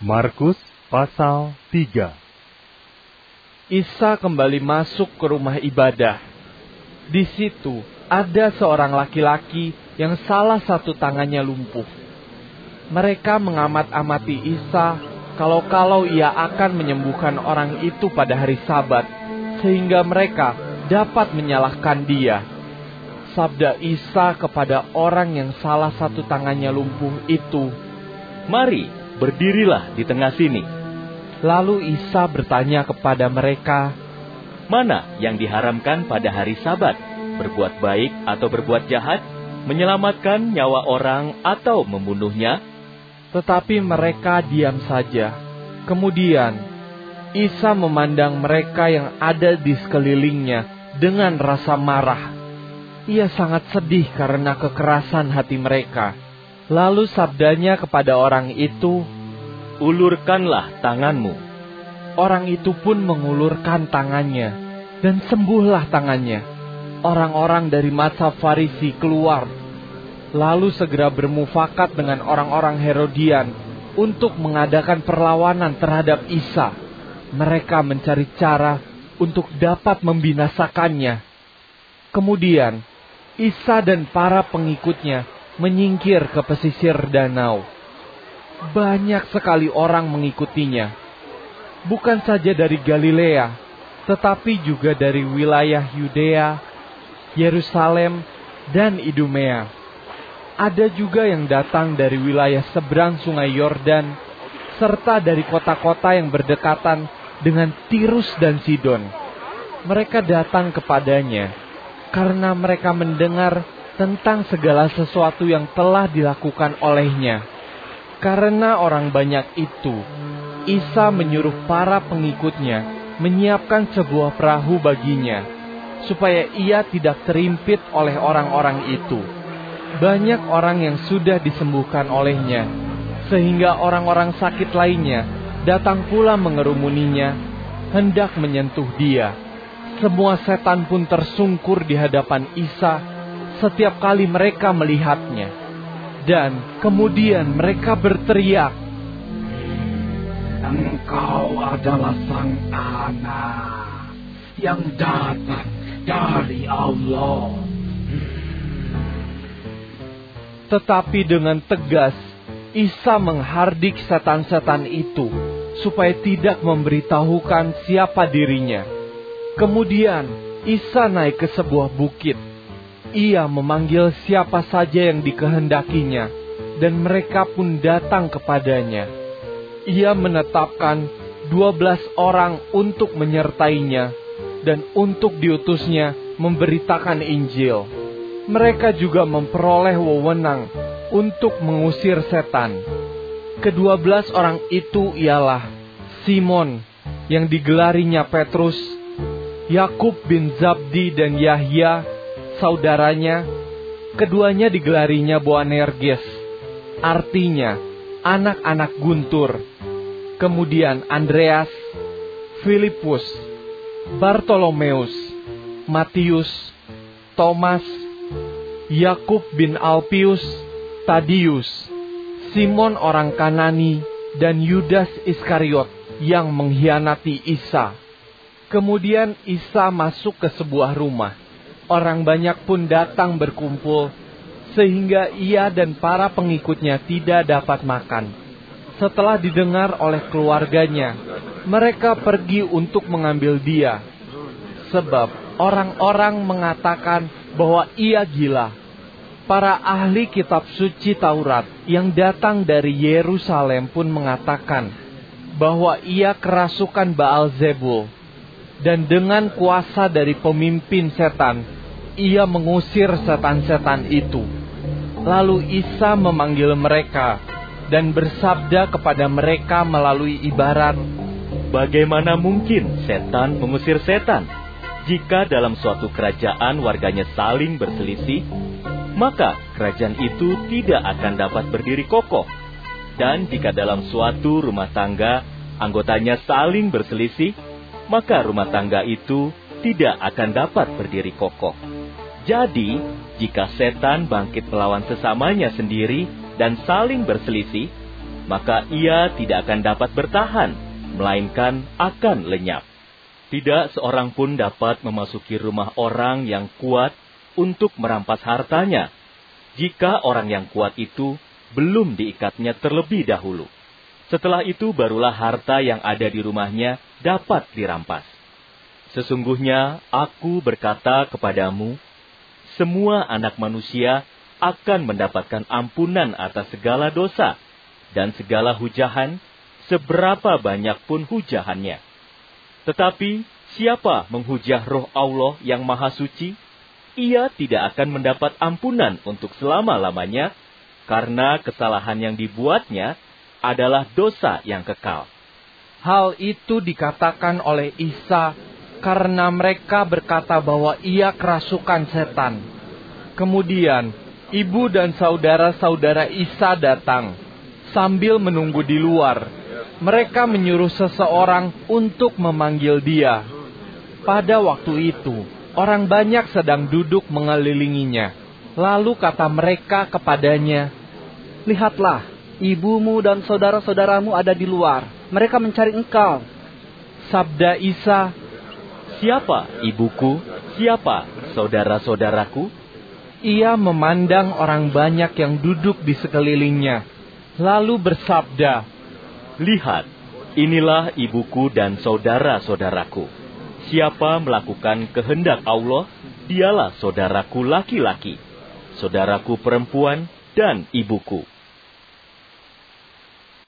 Markus pasal 3. Isa kembali masuk ke rumah ibadah. Di situ ada seorang laki-laki yang salah satu tangannya lumpuh. Mereka mengamat-amati Isa kalau ia akan menyembuhkan orang itu pada hari Sabat, sehingga mereka dapat menyalahkan dia. Sabda Isa kepada orang yang salah satu tangannya lumpuh itu, "Mari, berdirilah di tengah sini." Lalu Isa bertanya kepada mereka, "Mana yang diharamkan pada hari Sabat? Berbuat baik atau berbuat jahat? Menyelamatkan nyawa orang atau membunuhnya?" Tetapi mereka diam saja. Kemudian Isa memandang mereka yang ada di sekelilingnya dengan rasa marah. Ia sangat sedih karena kekerasan hati mereka. Lalu sabdanya kepada orang itu, "Ulurkanlah tanganmu." Orang itu pun mengulurkan tangannya, dan sembuhlah tangannya. Orang-orang dari mazhab Farisi keluar, lalu segera bermufakat dengan orang-orang Herodian untuk mengadakan perlawanan terhadap Isa. Mereka mencari cara untuk dapat membinasakannya. Kemudian Isa dan para pengikutnya menyingkir ke pesisir danau. Banyak sekali orang mengikutinya, bukan saja dari Galilea, tetapi juga dari wilayah Yudea, Yerusalem, dan Idumea. Ada juga yang datang dari wilayah seberang sungai Yordan, serta dari kota-kota yang berdekatan dengan Tirus dan Sidon. Mereka datang kepadanya karena mereka mendengar tentang segala sesuatu yang telah dilakukan olehnya. Karena orang banyak itu, Isa menyuruh para pengikutnya menyiapkan sebuah perahu baginya, supaya ia tidak terimpit oleh orang-orang itu. Banyak orang yang sudah disembuhkan olehnya, sehingga orang-orang sakit lainnya datang pula mengerumuninya, hendak menyentuh dia. Semua setan pun tersungkur di hadapan Isa setiap kali mereka melihatnya. Dan kemudian mereka berteriak, "Engkau adalah Sang Anak yang datang dari Allah." Tetapi dengan tegas Isa menghardik setan-setan itu supaya tidak memberitahukan siapa dirinya. Kemudian Isa naik ke sebuah bukit. Ia memanggil siapa saja yang dikehendakinya, dan mereka pun datang kepadanya. Ia menetapkan 12 orang untuk menyertainya, dan untuk diutusnya memberitakan Injil. Mereka juga memperoleh wewenang untuk mengusir setan. Ke-12 orang itu ialah Simon, yang digelarinya Petrus, Yakub bin Zabdi dan Yahya, saudaranya. Keduanya digelarinya Boanerges, artinya anak-anak guntur. Kemudian Andreas, Filipus, Bartolomeus, Matius, Thomas, Yakub bin Alpius, Tadius, Simon orang Kanani, dan Yudas Iskariot yang mengkhianati Isa. Kemudian Isa masuk ke sebuah rumah. Orang banyak pun datang berkumpul, sehingga ia dan para pengikutnya tidak dapat makan. Setelah didengar oleh keluarganya, mereka pergi untuk mengambil dia, sebab orang-orang mengatakan bahwa ia gila. Para ahli kitab suci Taurat yang datang dari Yerusalem pun mengatakan bahwa ia kerasukan Baal-zebul, dan dengan kuasa dari pemimpin setan, ia mengusir setan-setan itu. Lalu Isa memanggil mereka dan bersabda kepada mereka melalui ibarat, "Bagaimana mungkin setan mengusir setan? Jika dalam suatu kerajaan warganya saling berselisih, maka kerajaan itu tidak akan dapat berdiri kokoh. Dan jika dalam suatu rumah tangga anggotanya saling berselisih, maka rumah tangga itu tidak akan dapat berdiri kokoh. Jadi, jika setan bangkit melawan sesamanya sendiri dan saling berselisih, maka ia tidak akan dapat bertahan, melainkan akan lenyap. Tidak seorang pun dapat memasuki rumah orang yang kuat untuk merampas hartanya, jika orang yang kuat itu belum diikatnya terlebih dahulu. Setelah itu barulah harta yang ada di rumahnya dapat dirampas. Sesungguhnya aku berkata kepadamu, semua anak manusia akan mendapatkan ampunan atas segala dosa dan segala hujahan, seberapa banyak pun hujahannya. Tetapi siapa menghujah Roh Allah yang Maha Suci, ia tidak akan mendapat ampunan untuk selama-lamanya, karena kesalahan yang dibuatnya adalah dosa yang kekal. Hal itu dikatakan oleh Isa karena mereka berkata bahwa ia kerasukan setan. Kemudian ibu dan saudara-saudara Isa datang. Sambil menunggu di luar, mereka menyuruh seseorang untuk memanggil dia. Pada waktu itu, orang banyak sedang duduk mengelilinginya. Lalu kata mereka kepadanya, "Lihatlah, ibumu dan saudara-saudaramu ada di luar. Mereka mencari engkau." Sabda Isa, "Siapa ibuku? Siapa saudara-saudaraku?" Ia memandang orang banyak yang duduk di sekelilingnya, lalu bersabda, "Lihat, inilah ibuku dan saudara-saudaraku. Siapa melakukan kehendak Allah, dialah saudaraku laki-laki, saudaraku perempuan, dan ibuku."